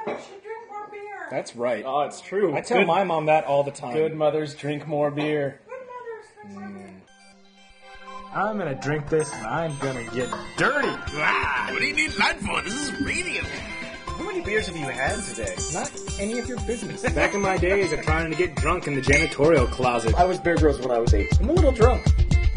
should drink more beer. That's right. Oh, it's true. I tell my mom that all the time. Good mothers drink more beer. Good mothers drink more beer. I'm gonna drink this and I'm gonna get dirty. What do you need light for? This is radio. How many beers have you had today? Not any of your business. Back in my days of trying to get drunk in the janitorial closet. I was Bear Grylls when I was 8. I'm a little drunk.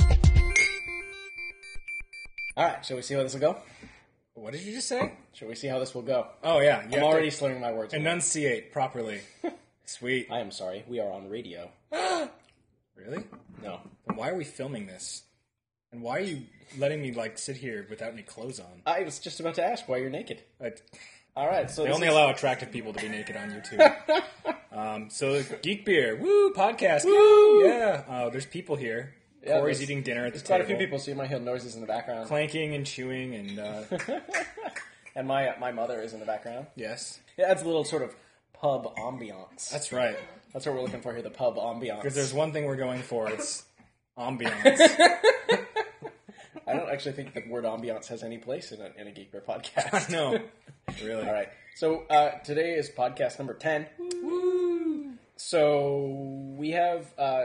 Alright, shall we see how this will go? What did you just say? Shall we see how this will go? Oh, yeah. I'm already slurring my words. Enunciate properly. Sweet. I am sorry, we are on radio. Really? No. Then why are we filming this? And why are you letting me, sit here without any clothes on? I was just about to ask why you're naked. Alright, so They this only is- allow attractive people to be naked on YouTube. So, Geek Beer. Woo! Podcast. Woo! Yeah. There's people here. Yeah, Corey's there's- eating dinner at the There's table. quite a few people, so you might hear noises in the background. Clanking and chewing and, And my mother is in the background. yes. It adds a little sort of pub ambiance. That's right. That's what we're looking for here, the pub ambiance. Because there's one thing we're going for. It's ambiance. I don't actually think the word ambiance has any place in a Geek Bear podcast. No. Really. All right. So today is podcast number 10. Woo! So we have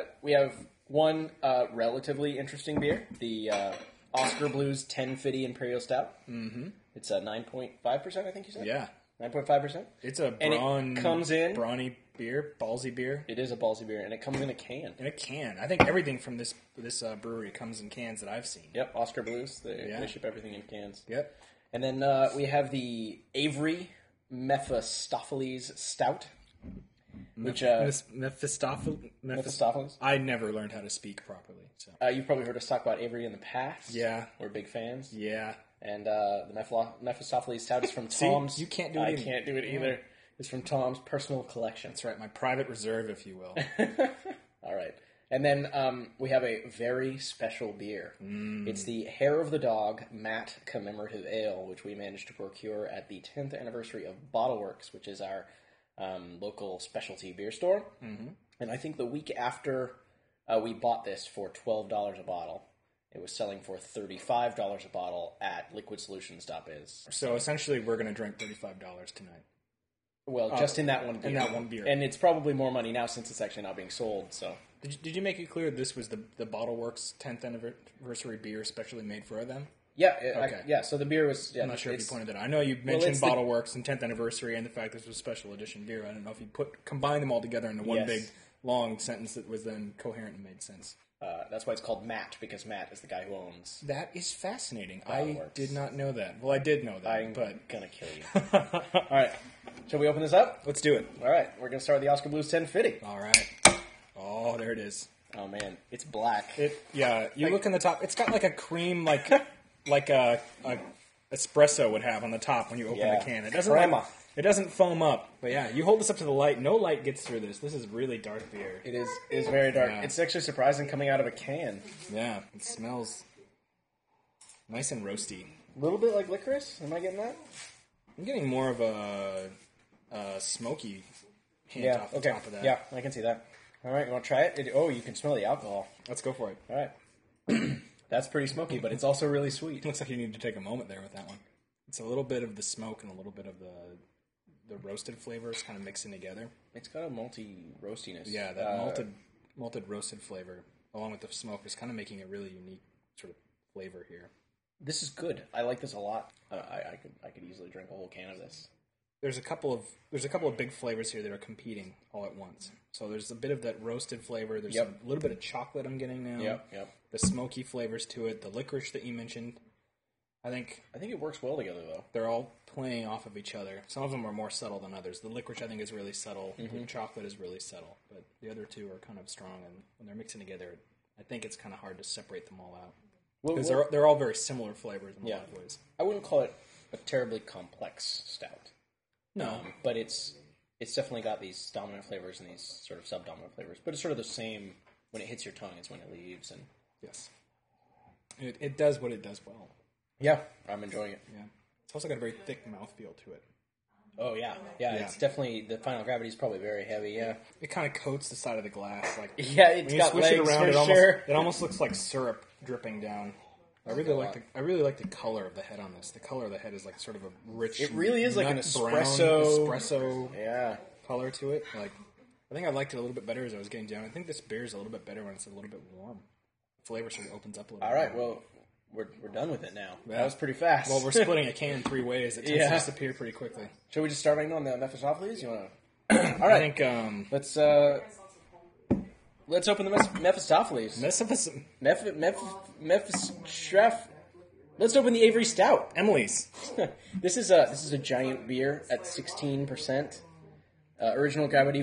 one relatively interesting beer, the Oscar Blues 1050 Imperial Stout. Mm-hmm. It's a 9.5%, I think you said? Yeah. 9.5%? It's a And it comes in- brawny beer, ballsy beer. It is a ballsy beer, and it comes in a can. In a can. I think everything from this brewery comes in cans that I've seen. Yep, Oscar Blues. They Yeah. ship everything in cans. Yep. And then we have the Avery Mephistopheles Stout, which Mephistopheles. I never learned how to speak properly. So. you've probably heard us talk about Avery in the past. Yeah. We're big fans. Yeah. And the Mephistopheles Stout is from See? Tom's. You can't do it I either. can't do it either. It's from Tom's personal collection. That's right. My private reserve, if you will. All right. And then we have a very special beer. It's the Hair of the Dog Matte Commemorative Ale, which we managed to procure at the 10th anniversary of Bottleworks, which is our local specialty beer store. Mm-hmm. And I think the week after we bought this for $12 a bottle, it was selling for $35 a bottle at liquidsolutions.biz. So essentially, we're going to drink $35 tonight. Well, just in that one beer. In that one beer. And it's probably more money now since it's actually not being sold, so... Did you make it clear this was the Bottleworks 10th anniversary beer specially made for them? Yeah, Okay. So the beer was... Yeah, I'm not sure if you pointed that out. I know you it's mentioned the- Bottleworks and 10th anniversary and the fact this was special edition beer. I don't know if you combined them all together into one Yes. big, long sentence that was then coherent and made sense. That's why it's called Matt, because Matt is the guy who owns... That is fascinating. I Bottleworks. did not know that. Well, I did know that, I'm but gonna kill you. All right. Shall we open this up? let's do it. All right. We're gonna start with the Oscar Blues 1050. All right. Oh, there it is. Oh, man. It's black. You look in the top. It's got like a cream, like a espresso would have on the top when you open Yeah. the can. It doesn't. Crema. It doesn't foam up. But yeah, you hold this up to the light. No light gets through this. This is really dark beer. It is very dark. Yeah. It's actually surprising coming out of a can. Yeah, it smells nice and roasty. A little bit like licorice. Am I getting that? I'm getting more of a smoky hint off the top of that. Yeah, I can see that. All right, you want to try it? You can smell the alcohol. Let's go for it. All right. That's pretty smoky, but it's also really sweet. Looks like you need to take a moment there with that one. It's a little bit of the smoke and a little bit of the roasted flavors kind of mixing together. It's got a malty roastiness. Yeah, that malted roasted flavor along with the smoke is kind of making a really unique sort of flavor here. This is good. I like this a lot. I could easily drink a whole can of this. There's a couple of big flavors here that are competing all at once. So there's a bit of that roasted flavor. There's a little bit of chocolate I'm getting now. Yep. The smoky flavors to it. The licorice that you mentioned. I think it works well together, though. they're all playing off of each other. Some of them are more subtle than others. The licorice, I think, is really subtle. The chocolate is really subtle. But the other two are kind of strong. And when they're mixing together, I think it's kind of hard to separate them all out. Because they're all very similar flavors in a lot of ways. I wouldn't call it a terribly complex stout. No. But it's definitely got these dominant flavors and these sort of subdominant flavors. But it's sort of the same when it hits your tongue as when it leaves. And Yes. It does what it does well. yeah, I'm enjoying it. Yeah. It's also got a very thick mouthfeel to it. Oh, yeah. It's definitely, the final gravity is probably very heavy, yeah. It kind of coats the side of the glass. Like Yeah, it's when you got swish legs it around, for it sure. almost looks like syrup dripping down. I really like the color of the head on this. The color of the head is like sort of a rich. It really is like an nut espresso. brown color to it. Like, I think I liked it a little bit better as I was getting down. I think this beer is a little bit better when it's a little bit warm. The flavor sort of opens up a little. All bit right, more. well, we're done with it now. Yeah. That was pretty fast. Well, we're splitting a can 3 ways. It tends Yeah. to disappear pretty quickly. Shall we just start right on the Mephistopheles? You want to? All right. I think Let's open the Mephistopheles. Let's open the Avery Stout. Emily's. This is a giant beer at 16%. Original gravity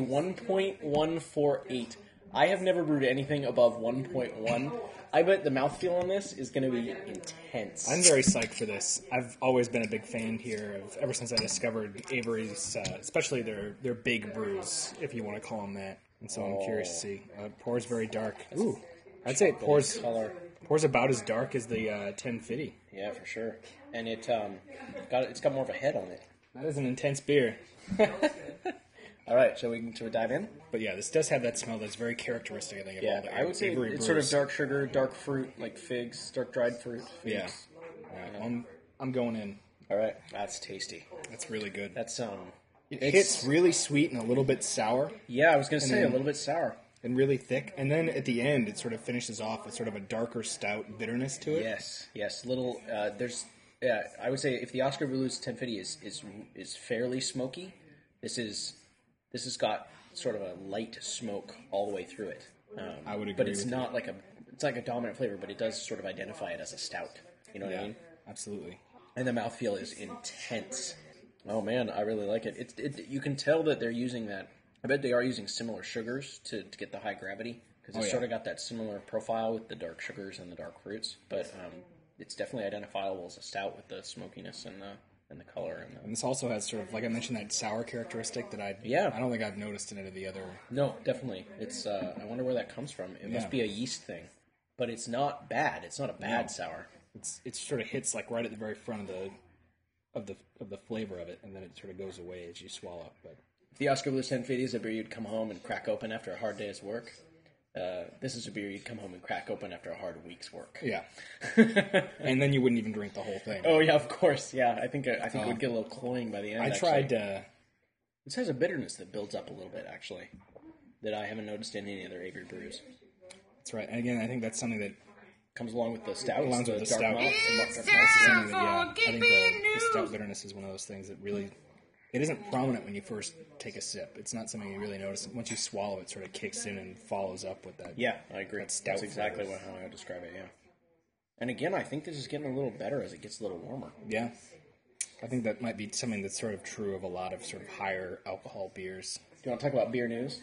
1.148. I have never brewed anything above 1.1. I bet the mouthfeel on this is going to be intense. I'm very psyched for this. I've always been a big fan here of ever since I discovered Avery's, especially their big brews, if you want to call them that. And so I'm curious to see. Pours very dark. Ooh, I'd say it pours about as dark as the 1050. Yeah, for sure. And it's got more of a head on it. That is an intense beer. All right, shall we dive in? But yeah, this does have that smell that's very characteristic, I think, of all the I would say Avery it's brews. sort of dark sugar, dark fruit, like figs, dark dried fruit. Figs. Yeah. All right, I'm going in. All right, that's tasty. That's really good. That's It hits really sweet and a little bit sour Yeah, I was gonna say then- a little bit sour. and really thick. And then at the end, it sort of finishes off with sort of a darker stout bitterness to it. Yes. Little. I would say if the Oscar Blues 1050 is fairly smoky, this has got sort of a light smoke all the way through it. I would agree but it's with not like it's like a dominant flavor, but it does sort of identify it as a stout. You know what I mean? Absolutely. And the mouthfeel is intense. Oh man, I really like it. You can tell that they're using that. I bet they are using similar sugars to get the high gravity because it's sort of got that similar profile with the dark sugars and the dark fruits. But it's definitely identifiable as a stout with the smokiness and the color. And this also has sort of, like I mentioned, that sour characteristic that I don't think I've noticed in any of the other. No, definitely. It's. I wonder where that comes from. It must be a yeast thing, but it's not bad. It's not a bad sour. It sort of hits like right at the very front of the flavor of it, and then it sort of goes away as you swallow. But If the Oscar Blues 1050 is a beer you'd come home and crack open after a hard day's work, this is a beer you'd come home and crack open after a hard week's work. yeah, and then you wouldn't even drink the whole thing. Oh yeah, of course. Yeah, I think it would get a little cloying by the end. I actually. tried. This has a bitterness that builds up a little bit, actually, that I haven't noticed in any other Avery brews. That's right. And again, I think that's something that Comes along with the stout. along with the dark stout. malt. That's something that, I think the stout bitterness is one of those things that really. It isn't prominent when you first take a sip. It's not something you really notice. Once you swallow, it sort of kicks in and follows up with that. Yeah, I agree. That stout That's exactly flavor. how I would describe it, yeah. And again, I think this is getting a little better as it gets a little warmer. Yeah. I think that might be something that's sort of true of a lot of sort of higher alcohol beers. Do you want to talk about beer news?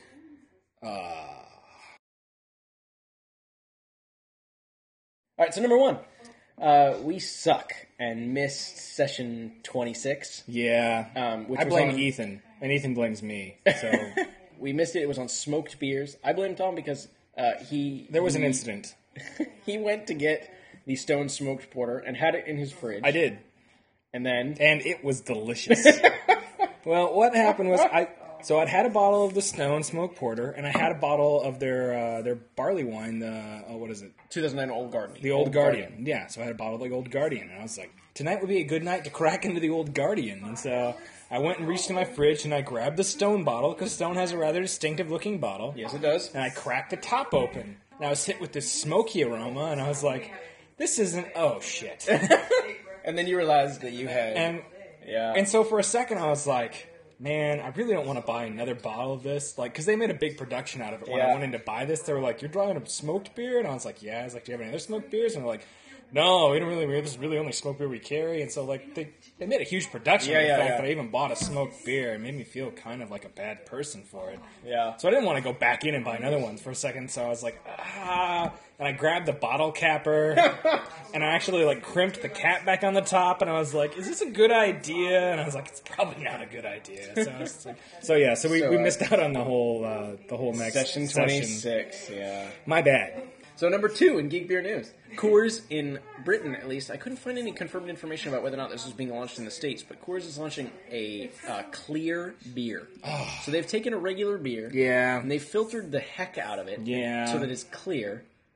All right, so number one. We suck and missed session 26. Yeah. Which I was blame on- Ethan, and Ethan blames me. So We missed it. It was on smoked beers. I blame Tom because there was an incident. he went to get the Stone smoked porter and had it in his fridge. I did. And then And it was delicious. Well, what happened was I'd had a bottle of the Stone Smoked Porter, and I had a bottle of their barley wine. What is it? 2009 Old Guardian. The Old Guardian. Yeah, so I had a bottle of the Old Guardian, and I was like, tonight would be a good night to crack into the Old Guardian. And so I went and reached in my fridge, and I grabbed the Stone bottle, because Stone has a rather distinctive-looking bottle. Yes, it does. And I cracked the top open. And I was hit with this smoky aroma, and I was like, this isn't... Oh, shit. And then you realized that you had... And so for a second, I was like, man, I really don't want to buy another bottle of this. Like, because they made a big production out of it. When I Yeah. went in to buy this, they were like, you're drawing a smoked beer? And I was like, yeah. I was like, do you have any other smoked beers? And they're like, no, we don't really. This is really only smoked beer we carry. And so, like, they made a huge production of the fact that I even bought a smoked beer. It made me feel kind of like a bad person for it. Yeah. So I didn't want to go back in and buy another one for a second. So I was like, and I grabbed the bottle capper, and I actually like crimped the cap back on the top, and I was like, is this a good idea? And I was like, it's probably not a good idea. So I was like, so we missed out on the whole next Session 26, yeah. My bad. So number two in Geek Beer News. Coors in Britain, at least. I couldn't find any confirmed information about whether or not this was being launched in the States, but Coors is launching a clear beer. So they've taken a regular beer, Yeah. and they've filtered the heck out of it, Yeah. so that it's clear.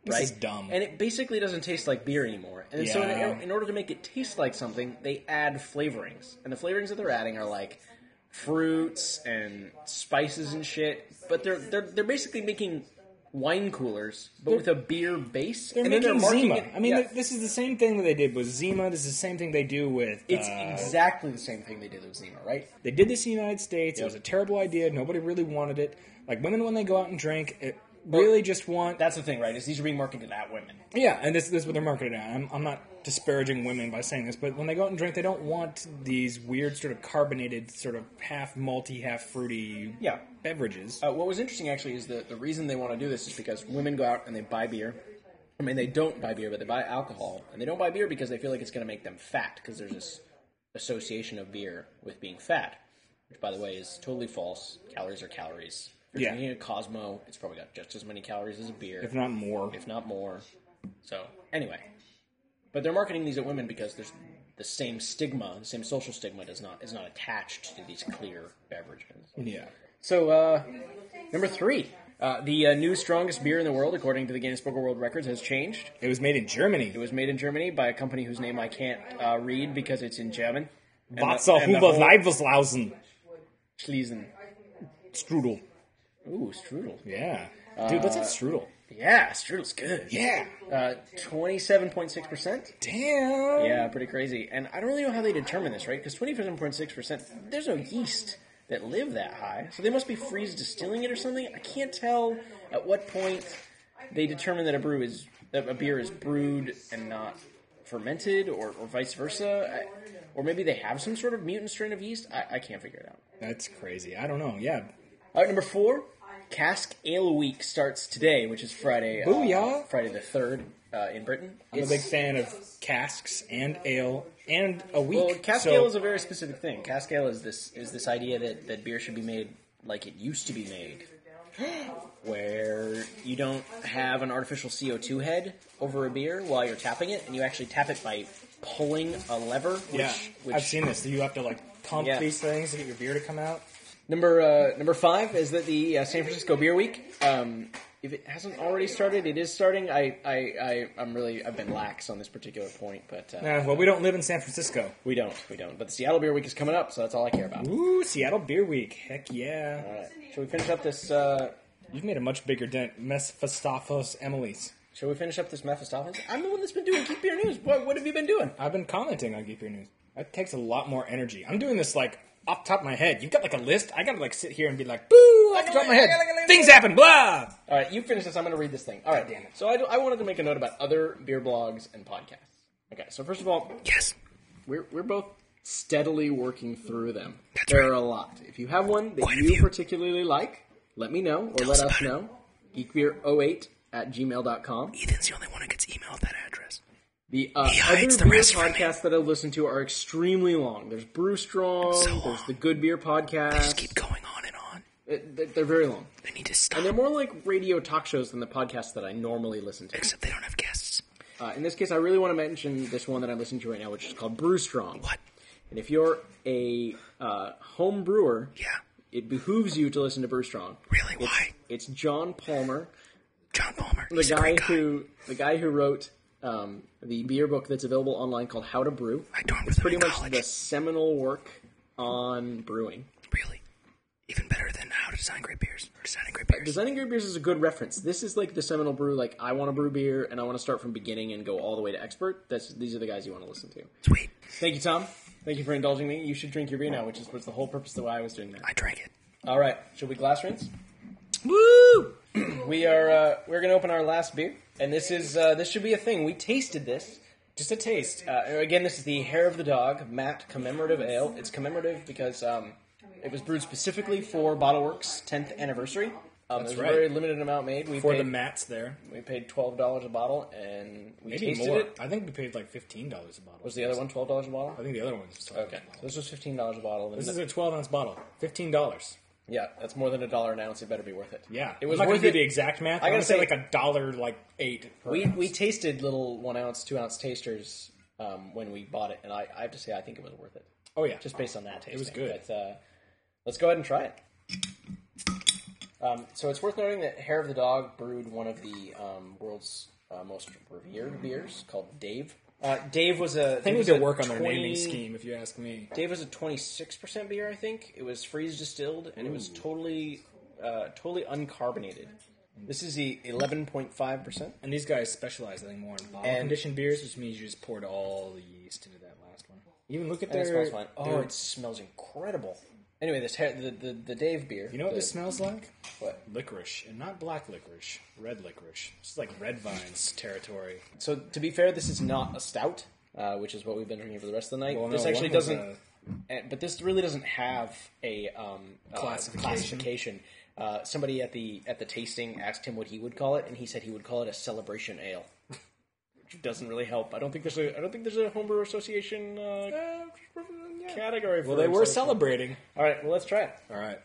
This right? is dumb. And it basically doesn't taste like beer anymore. And so Yeah. in order to make it taste like something, they add flavorings. And the flavorings that they're adding are like fruits and spices and shit. But they're basically making wine coolers, but with a beer base. They're and then making marketing Zima. it- I mean, yeah. this is the same thing that they did with Zima. This is the same thing they do with... It's exactly the same thing they did with Zima, right? They did this in the United States. Yep. It was a terrible idea. Nobody really wanted it. Like, women, when they go out and drink, it really just want... That's the thing, right? Is these are being marketed at women. Yeah, and this is what they're marketed at. I'm not disparaging women by saying this, but when they go out and drink, they don't want these weird sort of carbonated, sort of half malty, half fruity Yeah. beverages. What was interesting, actually, is that the reason they want to do this is because women go out and they buy beer. I mean, they don't buy beer, but they buy alcohol. And they don't buy beer because they feel like it's going to make them fat, because there's this association of beer with being fat, which, by the way, is totally false. Calories are calories. If you're Yeah. drinking a Cosmo, it's probably got just as many calories as a beer. If not more. If not more. So, anyway. But they're marketing these at women because there's the same stigma, the same social stigma is not attached to these clear beverages. Yeah. So, number 3. The new strongest beer in the world, according to the Guinness Book of World Records, has changed. It was made in Germany. It was made in Germany by a company whose name I can't read because it's in German. Wasser Huber Leiberslausen. Schließen. Strudel. Ooh, strudel. Yeah. Dude, let's have strudel. Yeah, strudel's good. Yeah. 27.6%. Damn. Yeah, pretty crazy. And I don't really know how they determine this, right? Because 27.6%, there's no yeast that live that high. So they must be freeze distilling it or something. I can't tell at what point they determine that a beer is brewed and not fermented, or vice versa. Or maybe they have some sort of mutant strain of yeast. I can't figure it out. That's crazy. I don't know. Yeah. All right, number 4, Cask Ale Week starts today, which is Friday. Booyah. Friday the 3rd in Britain. I'm a big fan of casks and ale and a week. Well, cask so, ale is a very specific thing. Cask ale is this idea that beer should be made like it used to be made, where you don't have an artificial CO2 head over a beer while you're tapping it, and you actually tap it by pulling a lever. Which I've seen this. You have to pump Yeah. these things to get your beer to come out. Number 5 is that the San Francisco Beer Week. If it hasn't already started, it is starting. I've been lax on this particular point, but Well, we don't live in San Francisco. we don't. But the Seattle Beer Week is coming up, so that's all I care about. Ooh, Seattle Beer Week. Heck yeah. All right, shall we finish up this? You've made a much bigger dent. Mephistopheles Emily's. Shall we finish up this Mephistopheles? I'm the one that's been doing Geek Beer News. What have you been doing? I've been commenting on Geek Beer News. That takes a lot more energy. I'm doing this off the top of my head. You've got a list. I gotta sit here and be like, boo, off the top of my head. Things happen, blah. All right, you finish this. I'm going to read this thing. All right, damn it. So I wanted to make a note about other beer blogs and podcasts. Okay, so first of all, Yes. we're both steadily working through them. There are a lot. If you have one that you particularly like, let me know or let us know. geekbeer08@gmail.com. Ethan's the only one who gets email at that address. The hides other the beer rest from me. podcasts that I've listened to are extremely long. There's Brew Strong, So there's long. the Good Beer Podcast. going on and on. They're very long. They need to stop. And they're more like radio talk shows than the podcasts that I normally listen to. Except they don't have guests. In this case, I really want to mention this one that I'm listening to right now, which is called Brew Strong. What? And if you're a home brewer, Yeah. it behooves you to listen to Brew Strong. Really? Why? It's John Palmer, John Palmer. the guy who wrote the beer book that's available online called How to Brew. I dormed It's with him pretty in much college. the seminal work on brewing. Really? Even better than How to Design Great Beers. Or Designing Great Beers. Designing Great Beers is a good reference. This is like the seminal brew, I want to brew beer, and I want to start from beginning and go all the way to expert. These are the guys you want to listen to. Sweet. Thank you, Tom. Thank you for indulging me. You should drink your beer now, which was the whole purpose of why I was doing that. I drank it. All right, should we glass rinse? Woo! We're gonna open our last beer, and this should be a thing. We tasted this. Just a taste. Again, this is the Hair of the Dog Matt Commemorative Ale. It's commemorative because it was brewed specifically for Bottleworks' 10th anniversary. There's right. a very limited amount made. For the mats there. We paid $12 a bottle, and we Maybe tasted more. it. I think we paid $15 a bottle. Was the other one $12 a bottle? I think the other one was Okay, so this was $15 a bottle. This is a 12-ounce bottle. $15. Yeah, that's more than $1 an ounce. It better be worth it. Yeah. It was I'm not worth gonna it. do the exact math. I I'm gotta gonna say say, $1.08 per ounce. we tasted little 1 ounce, 2 ounce tasters when we bought it, and I have to say I think it was worth it. Oh, yeah. Just based on that tasting. was good. But, let's go ahead and try it. So it's worth noting that Hair of the Dog brewed one of the world's most revered beers called Dave. Dave was a... They need to work on their naming scheme, if you ask me. Dave was a 26% beer, I think. It was freeze distilled, and it was totally uncarbonated. This is the 11.5%. And these guys specialize, I think, more in bottle-conditioned beers, which means you just poured all the yeast into that last one. Even look at And it their... smells fine. Oh, it smells incredible. Anyway, the Dave beer. You know what this smells like? What? Licorice. And not black licorice. Red licorice. This is like Red Vine's territory. So, to be fair, this is not a stout, which is what we've been drinking for the rest of the night. Well, no, this actually one was doesn't... But this really doesn't have a classification. Somebody at the tasting asked him what he would call it, and he said he would call it a celebration ale, which doesn't really help. I don't think there's a homebrew association category. For Well, they were celebration. celebrating. All right, well, let's try it. All right.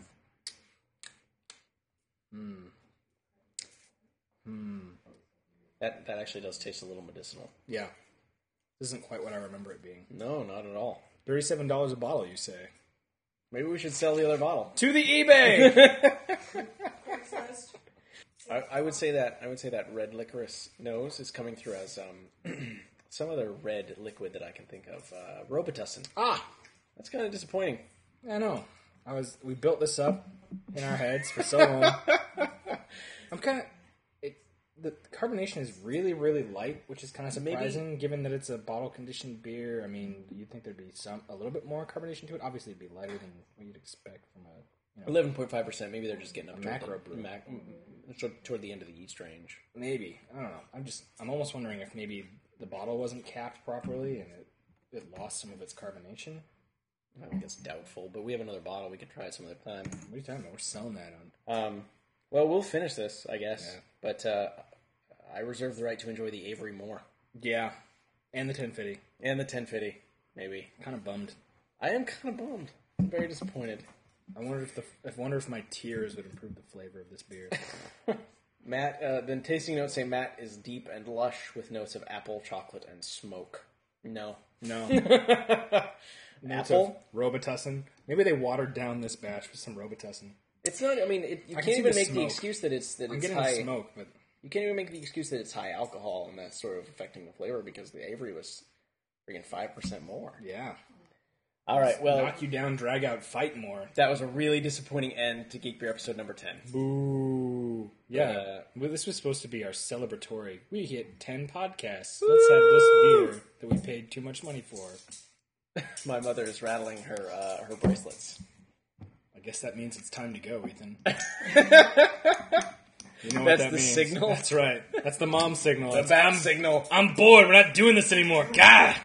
That actually does taste a little medicinal. Yeah. This isn't quite what I remember it being. No, not at all. $37 a bottle, you say? Maybe we should sell the other bottle. To the eBay! Craigslist. I would say that red licorice nose is coming through as some other red liquid that I can think of. Robitussin. That's kind of disappointing. I know. We built this up in our heads for so long. I'm kind of... The carbonation is really, really light, which is kind of surprising, given that it's a bottle-conditioned beer. I mean, you'd think there'd be a little bit more carbonation to it. Obviously, it'd be lighter than what you'd expect from a... 11.5%. Maybe they're just getting up macro brew. Toward the end of the yeast range. Maybe. I don't know. I'm almost wondering if maybe the bottle wasn't capped properly and it lost some of its carbonation. I think it's doubtful, but we have another bottle. We can try it some other time. What are you talking about? We're selling that on. Well, we'll finish this, I guess. Yeah. But I reserve the right to enjoy the Avery more. Yeah. And the 1050. And the 1050, maybe. Kind of bummed. I am kind of bummed. I'm very disappointed. I wonder if my tears would improve the flavor of this beer. Matt, the tasting notes say Matt is deep and lush with notes of apple, chocolate, and smoke. No. Notes Apple? of Robitussin. Maybe they watered down this batch with some Robitussin. It's not. I mean, you I can can't see even the make the smoke. excuse that it's I'm getting high. the smoke, but You can't even make the excuse that it's high alcohol and that's sort of affecting the flavor because the Avery was freaking 5% more. yeah. All right, well, Knock you down, drag out, fight more. that was a really disappointing end to Geek Beer episode number 10. Boo. Yeah. Well, this was supposed to be our celebratory. We hit 10 podcasts. Let's have this beer that we paid too much money for. My mother is rattling her bracelets. I guess that means it's time to go, Ethan. You know That's what that the means. signal? That's right. That's the mom signal. The bat signal. I'm bored. We're not doing this anymore. God!